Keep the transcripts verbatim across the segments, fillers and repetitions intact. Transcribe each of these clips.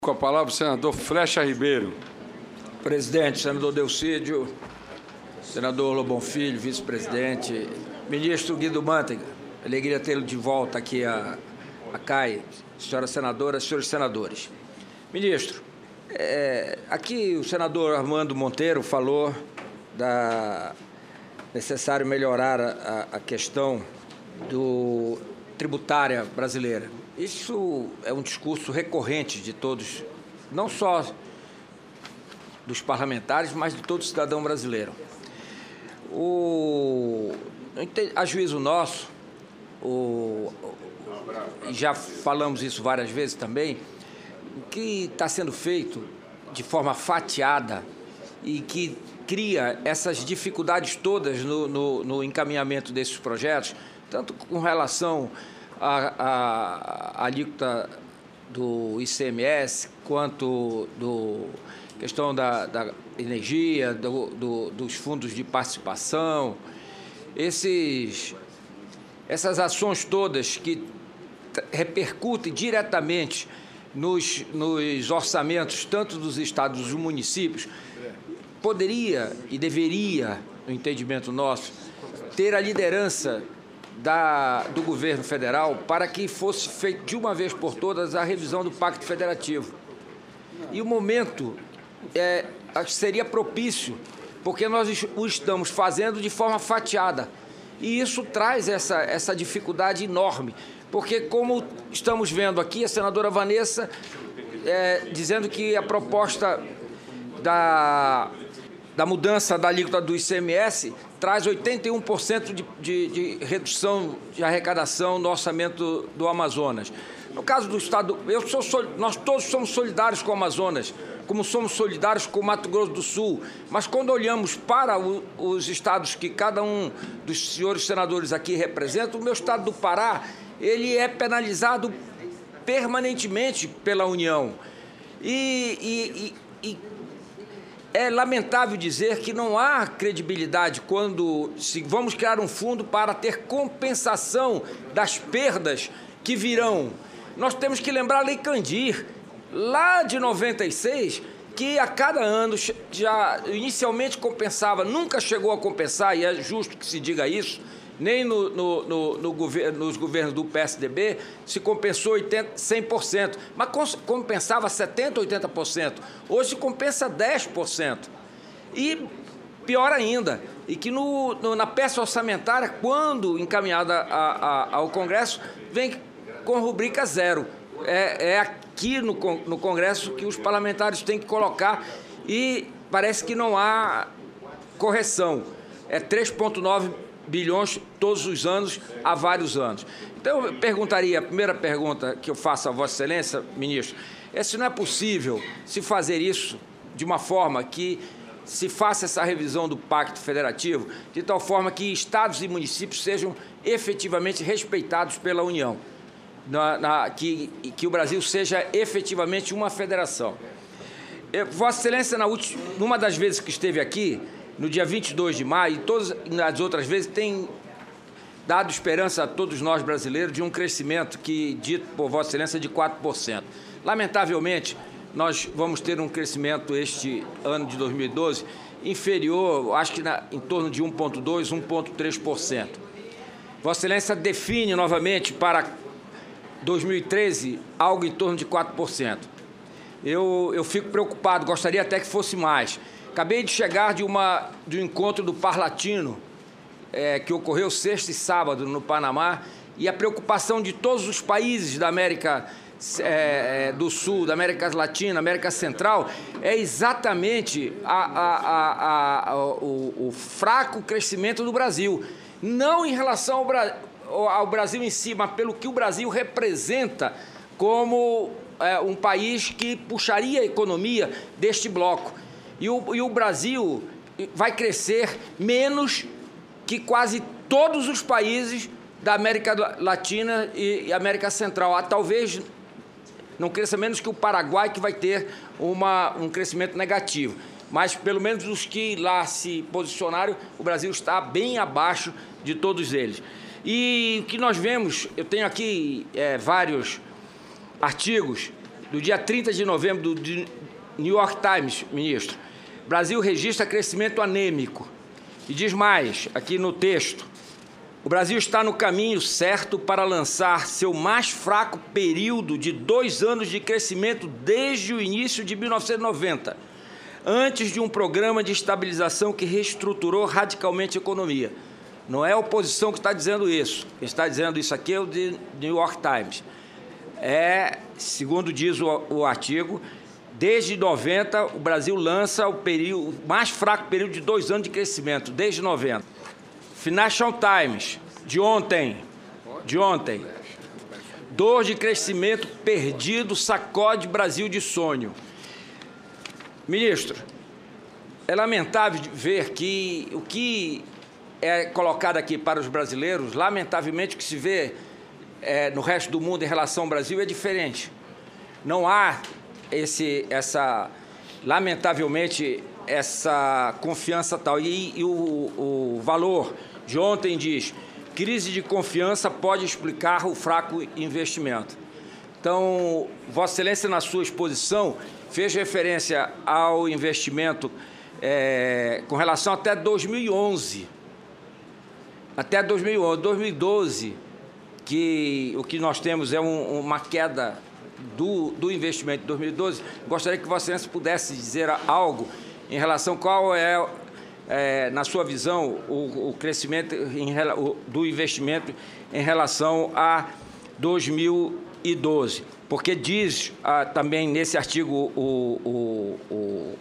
Com a palavra o senador Flecha Ribeiro. Presidente, senador Delcídio, senador Lobão Filho, vice-presidente, ministro Guido Mantega, alegria tê-lo de volta aqui a, a C A I, senhoras senadoras, senhores senadores. Ministro, é, aqui o senador Armando Monteiro falou da necessário melhorar a, a questão do tributária brasileira. Isso é um discurso recorrente de todos, não só dos parlamentares, mas de todo cidadão brasileiro. O, a juízo nosso, o, e já falamos isso várias vezes também, o que está sendo feito de forma fatiada e que cria essas dificuldades todas no, no, no encaminhamento desses projetos, tanto com relação a, a, a alíquota do I C M S, quanto do questão da, da energia, do, do, dos fundos de participação, esses, essas ações todas que repercutem diretamente nos, nos orçamentos, tanto dos estados como dos municípios, poderia e deveria, no entendimento nosso, ter a liderança Da, do governo federal para que fosse feita de uma vez por todas a revisão do Pacto Federativo. E o momento é, seria propício, porque nós o estamos fazendo de forma fatiada. E isso traz essa, essa dificuldade enorme, porque como estamos vendo aqui, a senadora Vanessa é, dizendo que a proposta da, da mudança da alíquota do I C M S traz oitenta e um por cento de, de, de redução de arrecadação no orçamento do Amazonas. No caso do Estado, eu sou, nós todos somos solidários com o Amazonas, como somos solidários com o Mato Grosso do Sul, mas quando olhamos para o, os estados que cada um dos senhores senadores aqui representa, o meu estado do Pará, ele é penalizado permanentemente pela União. E... e, e, e É lamentável dizer que não há credibilidade quando se vamos criar um fundo para ter compensação das perdas que virão. Nós temos que lembrar a Lei Candir, lá de noventa e seis, que a cada ano já inicialmente compensava, nunca chegou a compensar, e é justo que se diga isso, nem no, no, no, no governo, nos governos do P S D B se compensou oitenta, cem por cento, mas compensava setenta por cento, oitenta por cento. Hoje se compensa dez por cento. E pior ainda, e que no, no, na peça orçamentária, quando encaminhada a, a, ao Congresso, vem com rubrica zero. É, é aqui no, no Congresso que os parlamentares têm que colocar e parece que não há correção. É três vírgula nove bilhões todos os anos, há vários anos. Então, eu perguntaria, a primeira pergunta que eu faço a Vossa Excelência, ministro, é se não é possível se fazer isso de uma forma que se faça essa revisão do Pacto Federativo, de tal forma que estados e municípios sejam efetivamente respeitados pela União, na, na, que, que o Brasil seja efetivamente uma federação. Eu, Vossa Excelência, na última, numa das vezes que esteve aqui, no dia vinte e dois de maio, e todas as outras vezes, tem dado esperança a todos nós brasileiros de um crescimento que, dito por Vossa Excelência, de quatro por cento. Lamentavelmente, nós vamos ter um crescimento este ano de dois mil e doze inferior, acho que na, em torno de um vírgula dois por cento, um vírgula três por cento. Vossa Excelência define novamente para dois mil e treze algo em torno de quatro por cento. Eu, eu fico preocupado, gostaria até que fosse mais. Acabei de chegar de, uma, de um encontro do Parlatino, é, que ocorreu sexta e sábado no Panamá, e a preocupação de todos os países da América é, do Sul, da América Latina, América Central, é exatamente a, a, a, a, o, o fraco crescimento do Brasil. Não em relação ao, Bra ao Brasil em si, mas pelo que o Brasil representa como é, um país que puxaria a economia deste bloco. E o, e o Brasil vai crescer menos que quase todos os países da América Latina e, e América Central. Ah, talvez não cresça menos que o Paraguai, que vai ter uma, um crescimento negativo. Mas, pelo menos os que lá se posicionaram, o Brasil está bem abaixo de todos eles. E o que nós vemos, eu tenho aqui é, vários artigos do dia trinta de novembro do New York Times, ministro, Brasil registra crescimento anêmico. E diz mais, aqui no texto, o Brasil está no caminho certo para lançar seu mais fraco período de dois anos de crescimento desde o início de mil novecentos e noventa, antes de um programa de estabilização que reestruturou radicalmente a economia. Não é a oposição que está dizendo isso. Quem está dizendo isso aqui é o The New York Times. É, segundo diz o, o artigo, desde noventa, o Brasil lança o, período, o mais fraco período de dois anos de crescimento, desde noventa. Financial Times, de ontem, de ontem, dor de crescimento perdido sacode Brasil de sonho. Ministro, é lamentável ver que o que é colocado aqui para os brasileiros, lamentavelmente o que se vê é, no resto do mundo em relação ao Brasil é diferente. Não há esse, essa, lamentavelmente, essa confiança tal. E, e o, o valor de ontem diz, crise de confiança pode explicar o fraco investimento. Então, Vossa Excelência, na sua exposição, fez referência ao investimento é, com relação até dois mil e onze. Até dois mil e onze, dois mil e doze, que o que nós temos é um, uma queda do, do investimento de dois mil e doze. Gostaria que Vossa Excelência pudesse dizer algo em relação a qual é, é na sua visão, o, o crescimento em, o, do investimento em relação a dois mil e doze. Porque diz ah, também nesse artigo o, o, o,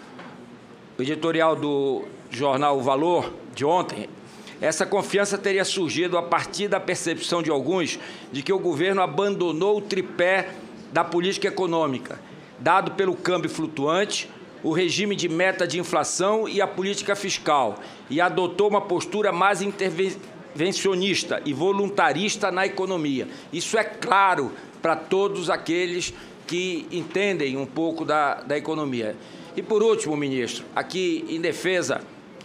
o editorial do jornal O Valor, de ontem, essa confiança teria surgido a partir da percepção de alguns de que o governo abandonou o tripé da política econômica, dado pelo câmbio flutuante, o regime de meta de inflação e a política fiscal, e adotou uma postura mais intervencionista e voluntarista na economia. Isso é claro para todos aqueles que entendem um pouco da, da economia. E, por último, ministro, aqui em defesa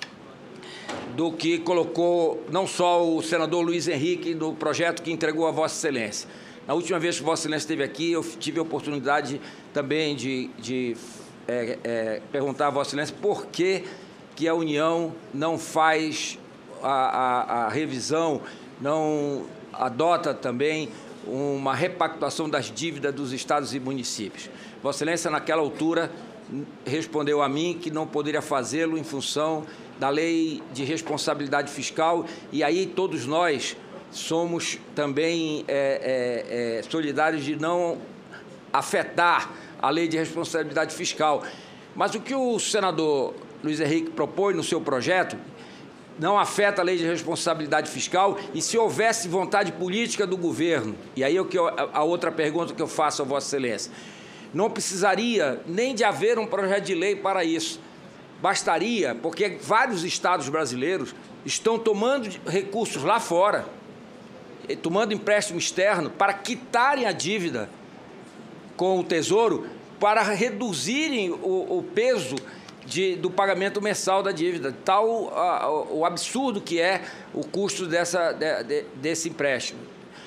do que colocou não só o senador Luiz Henrique no projeto que entregou a Vossa Excelência. Na última vez que Vossa Excelência esteve aqui, eu tive a oportunidade também de, de é, é, perguntar a Vossa Excelência por que, que a União não faz a, a, a revisão, não adota também uma repactuação das dívidas dos estados e municípios. Vossa Excelência, naquela altura, respondeu a mim que não poderia fazê-lo em função da lei de responsabilidade fiscal, e aí todos nós somos também é, é, é, solidários de não afetar a lei de responsabilidade fiscal. Mas o que o senador Luiz Henrique propõe no seu projeto não afeta a lei de responsabilidade fiscal, e se houvesse vontade política do governo, e aí é o que eu, a outra pergunta que eu faço a Vossa Excelência, não precisaria nem de haver um projeto de lei para isso. Bastaria, porque vários estados brasileiros estão tomando recursos lá fora, tomando empréstimo externo para quitarem a dívida com o Tesouro, para reduzirem o, o peso de, do pagamento mensal da dívida, tal a, o absurdo que é o custo dessa, de, de, desse empréstimo.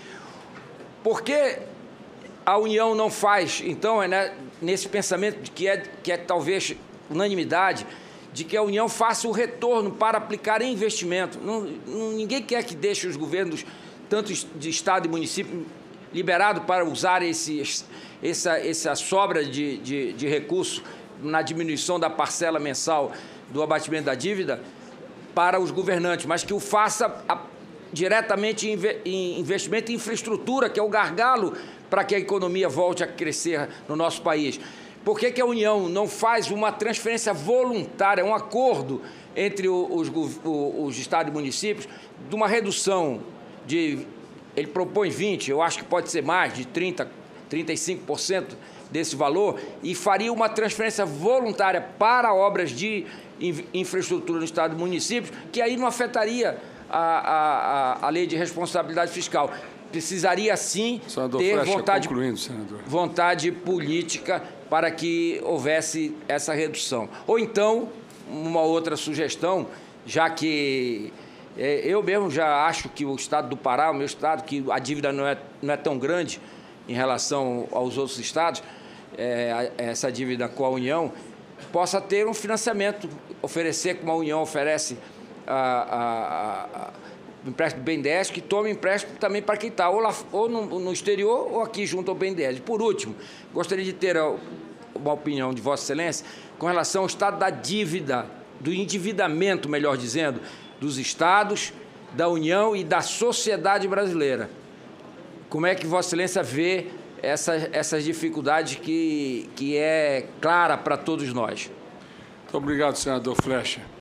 Por que a União não faz, então, é, né, nesse pensamento de que é, que é talvez unanimidade, de que a União faça o retorno para aplicar em investimento? Não, não, ninguém quer que deixe os governos, tanto de Estado e município, liberados para usar esse, essa, essa sobra de, de, de recursos na diminuição da parcela mensal do abatimento da dívida para os governantes, mas que o faça a, diretamente em, em investimento em infraestrutura, que é o gargalo para que a economia volte a crescer no nosso país. Por que que a União não faz uma transferência voluntária, um acordo entre os, os, os estados e municípios, de uma redução de, ele propõe vinte, eu acho que pode ser mais, de trinta, trinta e cinco por cento desse valor, e faria uma transferência voluntária para obras de infraestrutura no estado e municípios, que aí não afetaria a, a, a lei de responsabilidade fiscal. Precisaria, sim, senador ter Flecha, vontade, concluindo, senador. vontade política para que houvesse essa redução. Ou então, uma outra sugestão, já que é, eu mesmo já acho que o estado do Pará, o meu estado, que a dívida não é, não é tão grande em relação aos outros estados, é, essa dívida com a União, possa ter um financiamento, oferecer como a União oferece a, a, a, o empréstimo do BNDES, que tome empréstimo também para quem está ou, lá, ou no, no exterior ou aqui junto ao BNDES. Por último, gostaria de ter uma opinião de Vossa Excelência com relação ao estado da dívida, do endividamento, melhor dizendo, dos estados, da União e da sociedade brasileira. Como é que Vossa Excelência vê essa, essas dificuldades que, que é clara para todos nós? Muito obrigado, senador Flecha.